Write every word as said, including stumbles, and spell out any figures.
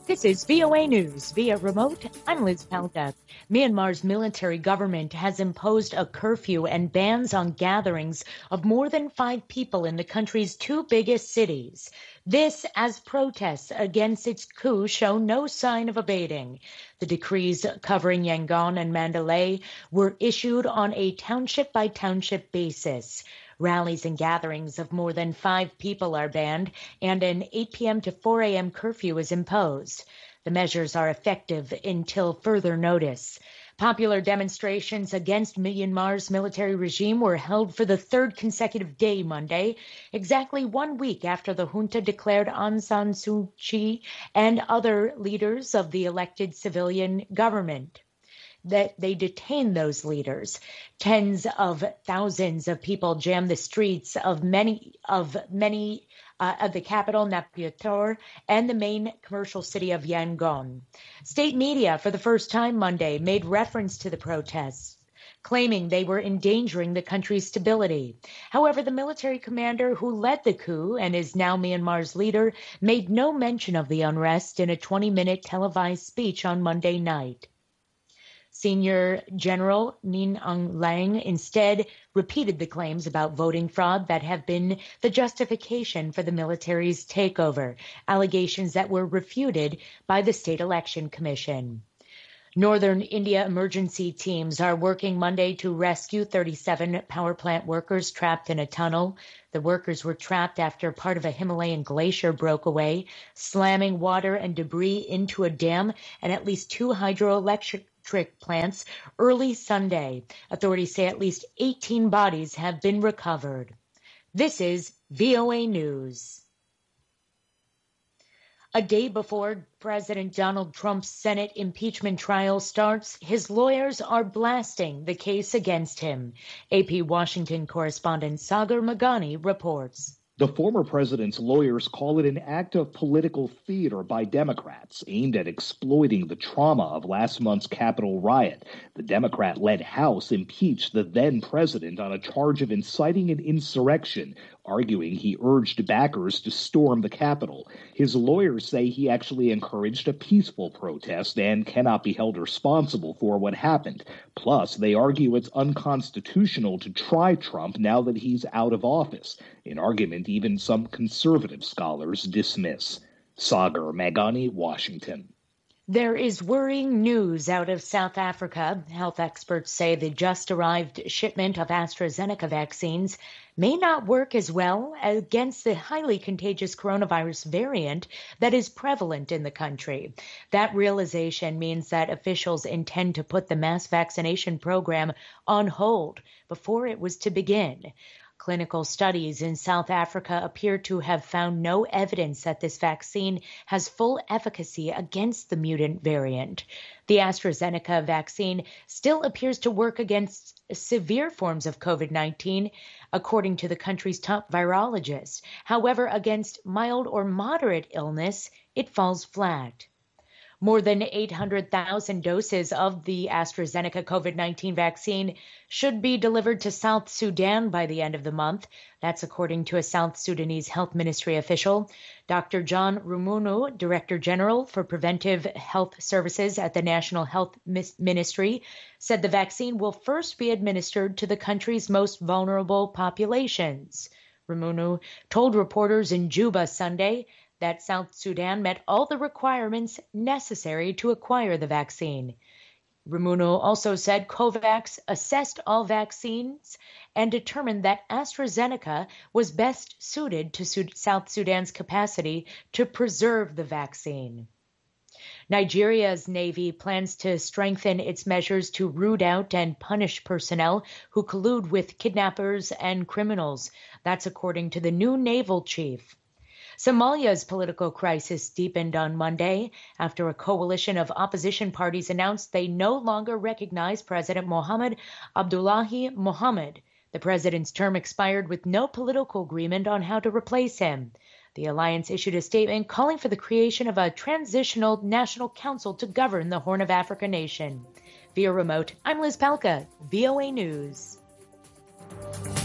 This is V O A News via remote. I'm Liz Palka. Myanmar's military government has imposed a curfew and bans on gatherings of more than five people in the country's two biggest cities. This as protests against its coup show no sign of abating. The decrees covering Yangon and Mandalay were issued on a township-by-township basis. Rallies and gatherings of more than five people are banned, and an eight p.m. to four a.m. curfew is imposed. The measures are effective until further notice. Popular demonstrations against Myanmar's military regime were held for the third consecutive day Monday, exactly one week after the junta declared Aung San Suu Kyi and other leaders of the elected civilian government that they detained those leaders. Tens of thousands of people jammed the streets of many of many uh, of the capital, Naypyidaw, and the main commercial city of Yangon. State media, for the first time Monday, made reference to the protests, claiming they were endangering the country's stability. However, the military commander who led the coup and is now Myanmar's leader made no mention of the unrest in a twenty-minute televised speech on Monday night. Senior General Min Aung Hlaing instead repeated the claims about voting fraud that have been the justification for the military's takeover, allegations that were refuted by the State Election Commission. Northern India emergency teams are working Monday to rescue thirty-seven power plant workers trapped in a tunnel. The workers were trapped after part of a Himalayan glacier broke away, slamming water and debris into a dam and at least two hydroelectric plants early Sunday. Authorities say at least eighteen bodies have been recovered. This is V O A News. A day before President Donald Trump's Senate impeachment trial starts, his lawyers are blasting the case against him. A P Washington correspondent Sagar Meghani reports. The former president's lawyers call it an act of political theater by Democrats aimed at exploiting the trauma of last month's Capitol riot. The Democrat-led House impeached the then president on a charge of inciting an insurrection, arguing he urged backers to storm the Capitol. His lawyers say he actually encouraged a peaceful protest and cannot be held responsible for what happened. Plus, they argue it's unconstitutional to try Trump now that he's out of office, an argument even some conservative scholars dismiss. Sagar Meghani, Washington. There is worrying news out of South Africa. Health experts say the just-arrived shipment of AstraZeneca vaccines may not work as well against the highly contagious coronavirus variant that is prevalent in the country. That realization means that officials intend to put the mass vaccination program on hold before it was to begin. Clinical studies in South Africa appear to have found no evidence that this vaccine has full efficacy against the mutant variant. The AstraZeneca vaccine still appears to work against severe forms of COVID nineteen, according to the country's top virologist. However, against mild or moderate illness, it falls flat. More than eight hundred thousand doses of the AstraZeneca COVID nineteen vaccine should be delivered to South Sudan by the end of the month. That's according to a South Sudanese health ministry official. Doctor John Rumunu, Director General for Preventive Health Services at the National Health Ministry, said the vaccine will first be administered to the country's most vulnerable populations. Rumunu told reporters in Juba Sunday that South Sudan met all the requirements necessary to acquire the vaccine. Rumunu also said COVAX assessed all vaccines and determined that AstraZeneca was best suited to South Sudan's capacity to preserve the vaccine. Nigeria's Navy plans to strengthen its measures to root out and punish personnel who collude with kidnappers and criminals. That's according to the new naval chief. Somalia's political crisis deepened on Monday after a coalition of opposition parties announced they no longer recognize President Mohamed Abdullahi Mohamed. The president's term expired with no political agreement on how to replace him. The alliance issued a statement calling for the creation of a transitional national council to govern the Horn of Africa nation. Via remote, I'm Liz Palka, V O A News.